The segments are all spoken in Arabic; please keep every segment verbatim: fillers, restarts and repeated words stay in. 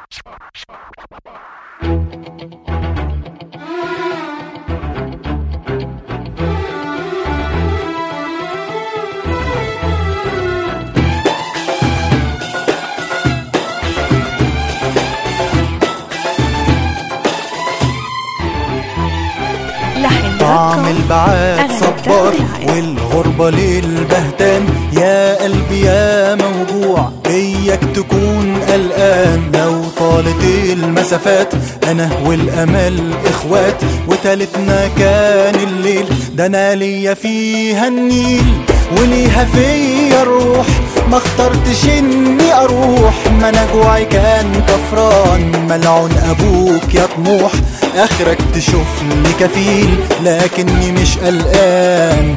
طعم البعاد صبار والغربة للبهتان، يا قلبي يا موجوع بيك تكون قلقان. لو طالت المسافات أنا والأمل إخوات، وتالتنا كان الليل، ده أنا ليا فيها النيل وليها فيا الروح. ما اخترتش اني اروح، ما انا جوعي كان كفران. ملعون ابوك يا طموح، اخرك تشوف لي كفيل لكني مش قلقان.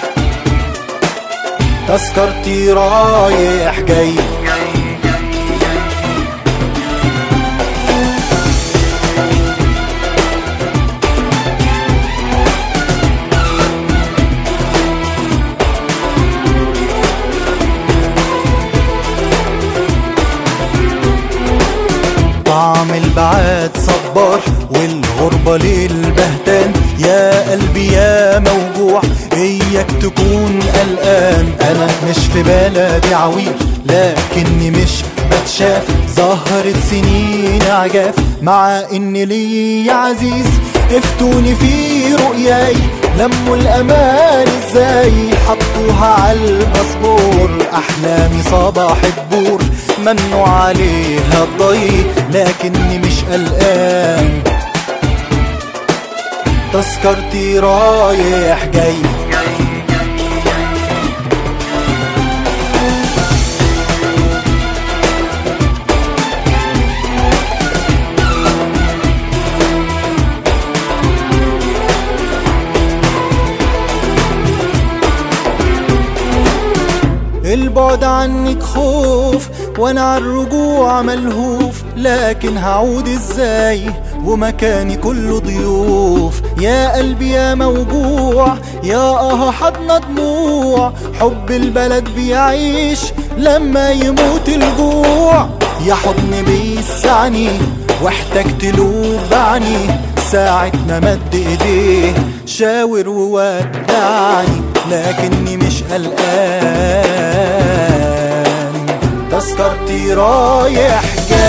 تذكرتي رايح جاي، طعم البعاد صبار والغربة للبهتان، يا قلبي يا موجوع إياك تكون قلقان. أنا مش في بلدي عويل لكني مش بتشاف، ظهرت سنين عجاف مع إن لي عزيز. افتوني في رؤياي لموا الأمان ازاي، حطوها عالباسبور. أحلامي صباح الدور منوا عليها الضي لكني مش قلقان. تذكرتي رايح جاي، البعد عنك خوف وانا عالرجوع ملهوف. لكن هعود ازاي ومكاني كله ضيوف؟ يا قلبي يا موجوع يا اه حضن دموع، حب البلد بيعيش لما يموت الجوع. يا حضن بيسعني واحتجت له بعني، ساعة ما مد ايديه شاور وودعني لكني مش قلقان. تذكرتي رايح جاي.